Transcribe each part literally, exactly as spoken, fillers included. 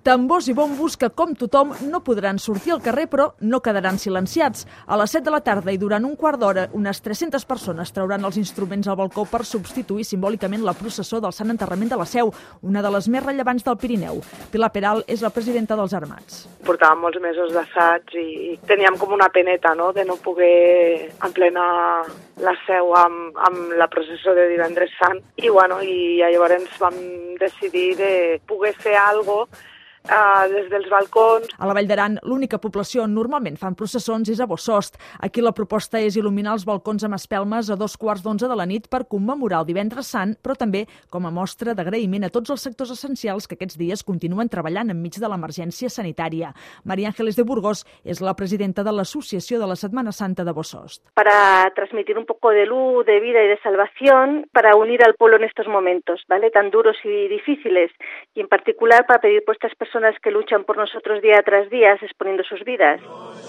Tambors i bombos que, com tothom, no podran sortir al carrer, però no quedaran silenciats. A les set de la tarda i durant un quart d'hora, unes tres-centes persones trauran els instruments al balcó per substituir simbòlicament la processó del Sant Enterrament de la Seu, una de les més rellevants del Pirineu. Pilar Peral és la presidenta dels Armats. Portàvem molts mesos d'assaig i teníem com una peneta, no?, de no poder emplenar la Seu amb, amb la processó de Divendres Sant. I, bueno, i llavors vam decidir de poder fer alguna cosa Uh, des dels balcons. A la Vall d'Aran, l'única població on normalment fan processons és a Bossòst. Aquí la proposta és il·luminar els balcons amb espelmes a dos quarts d'onze de la nit per commemorar el Divendres Sant, però també com a mostra d'agraïment a tots els sectors essencials que aquests dies continuen treballant enmig de l'emergència sanitària. María Ángeles de Burgos és la presidenta de l'Associació de la Setmana Santa de Bossòst. Para transmitir un poco de luz, de vida y de salvación, para unir al pueblo en estos momentos, ¿vale?, tan duros y difíciles, y en particular para pedir por estas personas que luchan por nosotros día tras día, exponiendo sus vidas.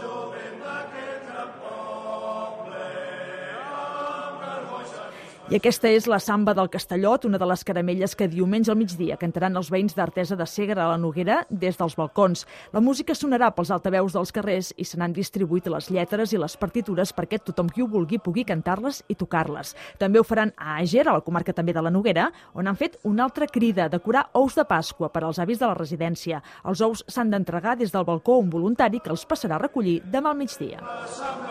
I aquesta és la Samba del Castellot, una de les caramelles que diumenge al migdia cantaran els veïns d'Artesa de Segre a la Noguera des dels balcons. La música sonarà pels altaveus dels carrers i se n'han distribuït les lletres i les partitures perquè tothom qui ho vulgui pugui cantar-les i tocar-les. També ho faran a Àger, a la comarca també de la Noguera, on han fet una altra crida, decorar ous de Pasqua per als avis de la residència. Els ous s'han d'entregar des del balcó a un voluntari que els passarà a recollir demà al migdia.